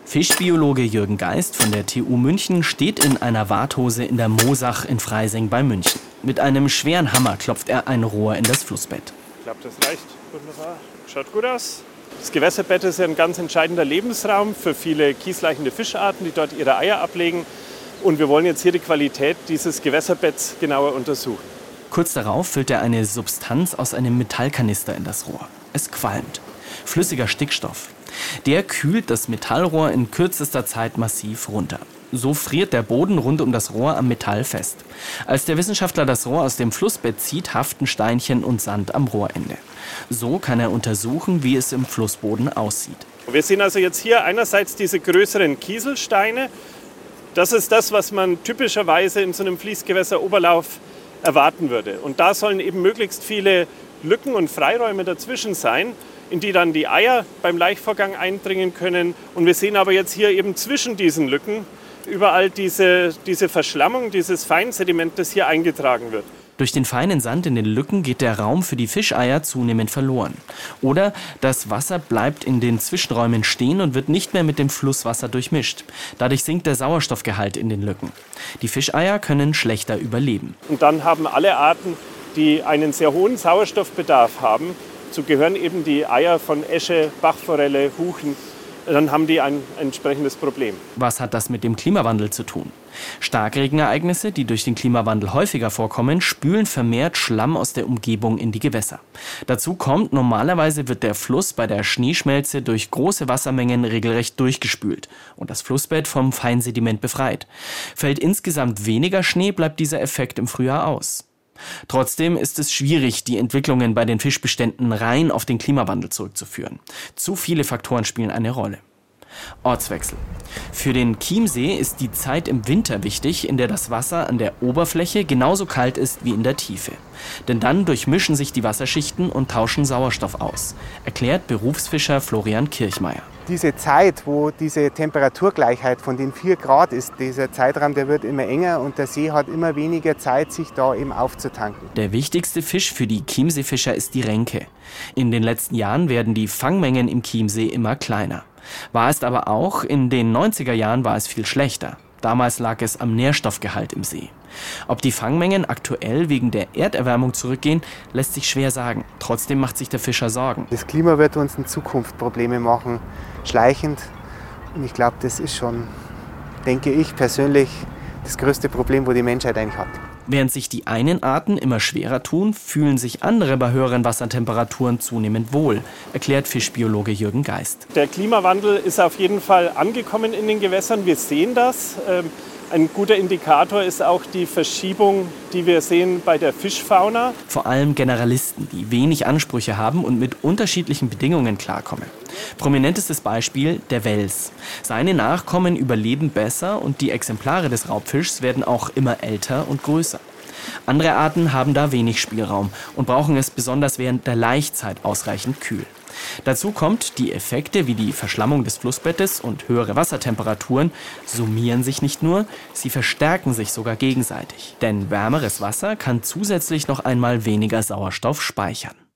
Fischbiologe Jürgen Geist von der TU München steht in einer Warthose in der Moosach in Freising bei München. Mit einem schweren Hammer klopft er ein Rohr in das Flussbett. Ich glaube, das reicht. Wunderbar. Schaut gut aus. Das Gewässerbett ist ja ein ganz entscheidender Lebensraum für viele kiesleichende Fischarten, die dort ihre Eier ablegen. Und wir wollen jetzt hier die Qualität dieses Gewässerbetts genauer untersuchen. Kurz darauf füllt er eine Substanz aus einem Metallkanister in das Rohr. Es qualmt. Flüssiger Stickstoff. Der kühlt das Metallrohr in kürzester Zeit massiv runter. So friert der Boden rund um das Rohr am Metall fest. Als der Wissenschaftler das Rohr aus dem Flussbett zieht, haften Steinchen und Sand am Rohrende. So kann er untersuchen, wie es im Flussboden aussieht. Wir sehen also jetzt hier einerseits diese größeren Kieselsteine. Das ist das, was man typischerweise in so einem Fließgewässeroberlauf erwarten würde. Und da sollen eben möglichst viele Lücken und Freiräume dazwischen sein, in die dann die Eier beim Laichvorgang eindringen können. Und wir sehen aber jetzt hier eben zwischen diesen Lücken überall diese Verschlammung, dieses Feinsediment, das hier eingetragen wird. Durch den feinen Sand in den Lücken geht der Raum für die Fischeier zunehmend verloren. Oder das Wasser bleibt in den Zwischenräumen stehen und wird nicht mehr mit dem Flusswasser durchmischt. Dadurch sinkt der Sauerstoffgehalt in den Lücken. Die Fischeier können schlechter überleben. Und dann haben alle Arten, die einen sehr hohen Sauerstoffbedarf haben, so gehören eben die Eier von Äsche, Bachforelle, Huchen, dann haben die ein entsprechendes Problem. Was hat das mit dem Klimawandel zu tun? Starkregenereignisse, die durch den Klimawandel häufiger vorkommen, spülen vermehrt Schlamm aus der Umgebung in die Gewässer. Dazu kommt, normalerweise wird der Fluss bei der Schneeschmelze durch große Wassermengen regelrecht durchgespült und das Flussbett vom Feinsediment befreit. Fällt insgesamt weniger Schnee, bleibt dieser Effekt im Frühjahr aus. Trotzdem ist es schwierig, die Entwicklungen bei den Fischbeständen rein auf den Klimawandel zurückzuführen. Zu viele Faktoren spielen eine Rolle. Ortswechsel. Für den Chiemsee ist die Zeit im Winter wichtig, in der das Wasser an der Oberfläche genauso kalt ist wie in der Tiefe. Denn dann durchmischen sich die Wasserschichten und tauschen Sauerstoff aus, erklärt Berufsfischer Florian Kirchmeier. Diese Zeit, wo diese Temperaturgleichheit von den 4 Grad ist, dieser Zeitraum, der wird immer enger und der See hat immer weniger Zeit, sich da eben aufzutanken. Der wichtigste Fisch für die Chiemseefischer ist die Renke. In den letzten Jahren werden die Fangmengen im Chiemsee immer kleiner. War es aber auch, in den 90er Jahren war es viel schlechter. Damals lag es am Nährstoffgehalt im See. Ob die Fangmengen aktuell wegen der Erderwärmung zurückgehen, lässt sich schwer sagen. Trotzdem macht sich der Fischer Sorgen. Das Klima wird uns in Zukunft Probleme machen, schleichend. Und ich glaube, das ist schon, denke ich persönlich, das größte Problem, wo die Menschheit eigentlich hat. Während sich die einen Arten immer schwerer tun, fühlen sich andere bei höheren Wassertemperaturen zunehmend wohl, erklärt Fischbiologe Jürgen Geist. Der Klimawandel ist auf jeden Fall angekommen in den Gewässern. Wir sehen das. Ein guter Indikator ist auch die Verschiebung, die wir sehen bei der Fischfauna. Vor allem Generalisten, die wenig Ansprüche haben und mit unterschiedlichen Bedingungen klarkommen. Prominentestes Beispiel der Wels. Seine Nachkommen überleben besser und die Exemplare des Raubfischs werden auch immer älter und größer. Andere Arten haben da wenig Spielraum und brauchen es besonders während der Laichzeit ausreichend kühl. Dazu kommt, die Effekte wie die Verschlammung des Flussbettes und höhere Wassertemperaturen summieren sich nicht nur, sie verstärken sich sogar gegenseitig. Denn wärmeres Wasser kann zusätzlich noch einmal weniger Sauerstoff speichern.